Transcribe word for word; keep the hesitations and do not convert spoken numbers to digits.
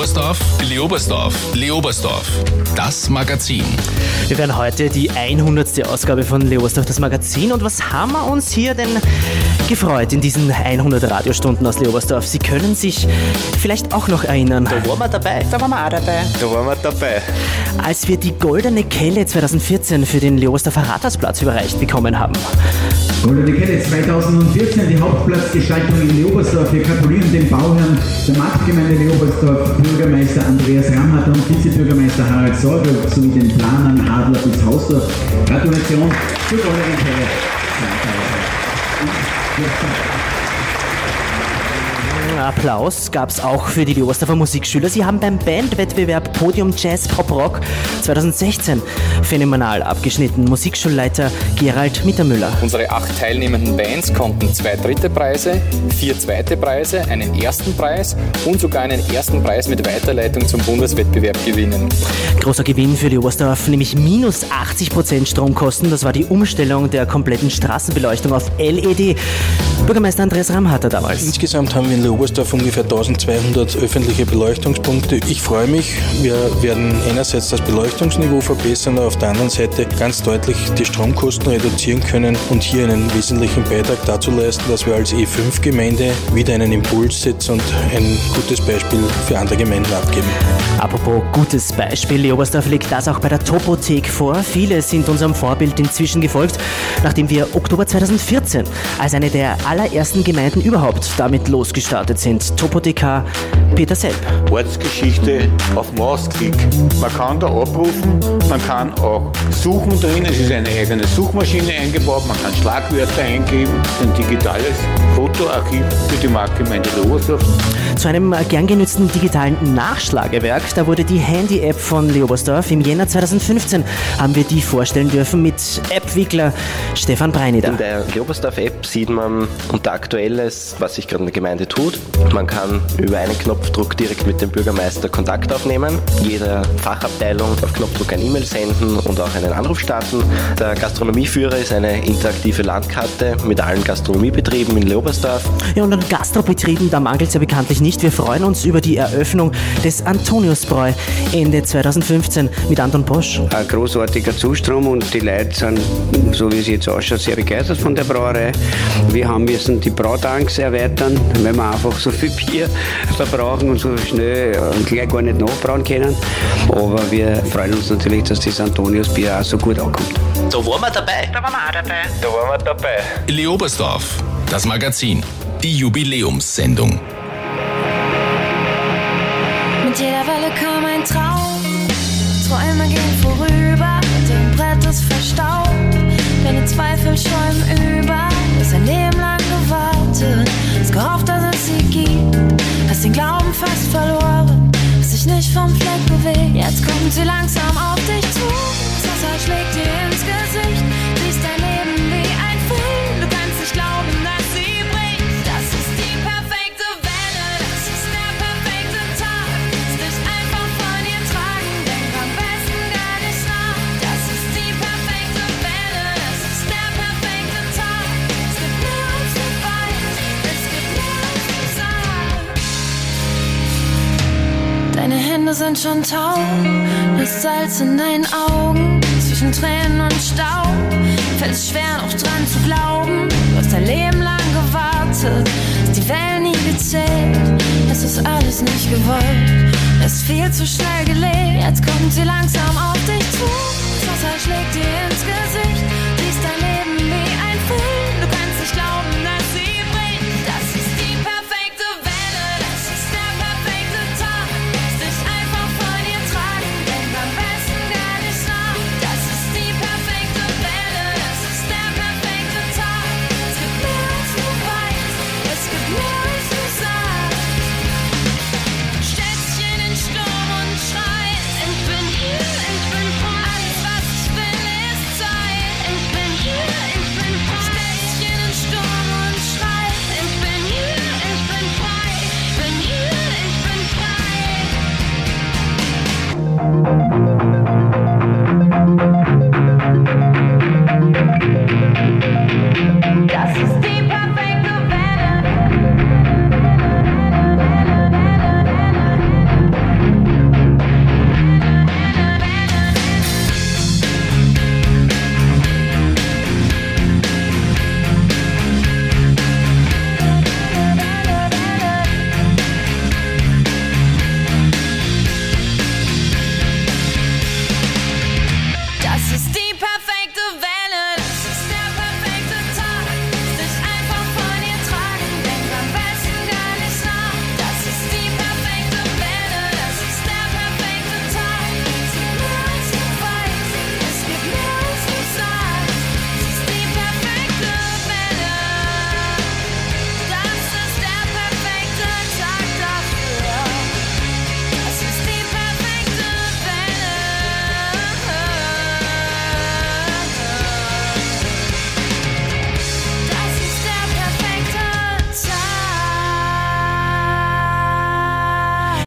Leobersdorf, Leobersdorf, Leobersdorf. Das Magazin. Wir werden heute die hundertste Ausgabe von Leobersdorf, das Magazin. Und was haben wir uns hier denn gefreut in diesen hundert Radiostunden aus Leobersdorf? Sie können sich vielleicht auch noch erinnern. Da waren wir dabei. Da waren wir auch dabei. Da waren wir dabei. Als wir die Goldene Kelle zweitausendvierzehn für den Leobersdorfer Rathausplatz überreicht bekommen haben. Goldene Kelle zweitausendvierzehn, die Hauptplatzgestaltung in Leobersdorf. Wir gratulieren dem Bauherrn der Marktgemeinde Leobersdorf, Bürgermeister Andreas Ramhardt und Vizebürgermeister Harald Sorge sowie den Planern Adler bis Hausdorf. Gratulation zur Goldenen Kelle zweitausendvierzehn. Applaus gab es auch für die Leobersdorfer Musikschüler. Sie haben beim Bandwettbewerb Podium Jazz Pop Rock zweitausendsechzehn phänomenal abgeschnitten. Musikschulleiter Gerald Mittermüller. Unsere acht teilnehmenden Bands konnten zwei dritte Preise, vier zweite Preise, einen ersten Preis und sogar einen ersten Preis mit Weiterleitung zum Bundeswettbewerb gewinnen. Großer Gewinn für Leobersdorf, nämlich minus achtzig Prozent Stromkosten. Das war die Umstellung der kompletten Straßenbeleuchtung auf L E D. Bürgermeister Andreas Ramhardt damals. Insgesamt haben wir in Leobersdorf ungefähr eintausendzweihundert öffentliche Beleuchtungspunkte. Ich freue mich, wir werden einerseits das Beleuchtungsniveau verbessern, aber auf der anderen Seite ganz deutlich die Stromkosten reduzieren können und hier einen wesentlichen Beitrag dazu leisten, dass wir als E fünf Gemeinde wieder einen Impuls setzen und ein gutes Beispiel für andere Gemeinden abgeben. Apropos gutes Beispiel, Leobersdorf legt das auch bei der Topothek vor. Viele sind unserem Vorbild inzwischen gefolgt, nachdem wir Oktober zweitausendvierzehn als eine der allerersten Gemeinden überhaupt damit losgestartet sind. Topothekar Peter Selb. Ortsgeschichte auf Mausklick. Man kann da abrufen, man kann auch suchen drin. Es ist eine eigene Suchmaschine eingebaut, man kann Schlagwörter eingeben. Ein digitales Fotoarchiv für die Marktgemeinde Leobersdorf. Zu einem gern genützten digitalen Nachschlagewerk, da wurde die Handy-App von Leobersdorf. Im Jänner zweitausendfünfzehn haben wir die vorstellen dürfen mit App-Wickler Stefan Breineder. In der Leobersdorf-App sieht man unter Aktuelles, was sich gerade in der Gemeinde tut. Man kann über einen Knopfdruck direkt mit dem Bürgermeister Kontakt aufnehmen, jeder Fachabteilung auf Knopfdruck eine E-Mail senden und auch einen Anruf starten. Der Gastronomieführer ist eine interaktive Landkarte mit allen Gastronomiebetrieben in Leobersdorf. Ja, und an Gastrobetrieben, da mangelt es ja bekanntlich nicht. Wir freuen uns über die Eröffnung des Antoniusbräu Ende zweitausendfünfzehn mit Anton Bosch. Ein großartiger Zustrom und die Leute sind, so wie es jetzt ausschaut, sehr begeistert von der Brauerei. Wir haben müssen die Brautanks erweitern, weil wir einfach so viel Bier verbrauchen und so schnell und gleich gar nicht nachbrauen können. Aber wir freuen uns natürlich, dass das Antoniusbier auch so gut ankommt. Da waren wir dabei. Da waren wir auch dabei. Da waren wir dabei. Leobersdorf, das Magazin. Die Jubiläumssendung. Mit jeder Welle kam ein Traum. Träume gehen vorüber. Dein Brett ist verstaubt. Deine Zweifel schäumen über. Du hast ein Leben lang gewartet. Hast gehofft, dass es sie gibt. Hast den Glauben fast verloren. Hast dich nicht vom Fleck bewegt. Jetzt kommt sie langsam auf dich zu. Das Wasser schlägt dir ins Gesicht. Siehst dein Leben wie ein Film. Du kannst nicht glauben, dass sie bricht. Das ist die perfekte Welle. Das ist der perfekte Tag. Lass dich einfach von ihr tragen. Denk am besten gar nicht nach. Das ist die perfekte Welle. Das ist der perfekte Tag. Es gibt mehr als du weißt. Es gibt mehr als du sagst. Deine Hände sind schon taub. Das Salz in deinen Augen. Zwischen Tränen und Staub. Fällt es schwer noch dran zu glauben. Du hast dein Leben lang gewartet. Hast die Wellen nie gezählt. Es ist alles nicht gewollt. Es ist viel zu schnell gelebt. Jetzt kommt sie langsam auf dich zu. Das Wasser schlägt dir ins Gesicht. Siehst dein Leben wie ein Film. Du kannst nicht glauben, dass sie bricht. Das ist die perfekte Welle. Das ist der perfekte Tag. Lass dich einfach von ihr tragen. Denk am besten gar nicht nach. Das ist die perfekte Welle. Das ist der perfekte Tag. Es gibt mehr als du weißt. Es gibt mehr als du sagst. Stellst dich in den Sturm und schreist. Ich bin hier, ich bin frei. Alles, was ich will, ist Zeit. Ich bin hier, ich bin frei. Stellst dich in den Sturm und schreist. Ich bin hier, ich bin frei. Ich bin hier, ich bin frei. Das ist die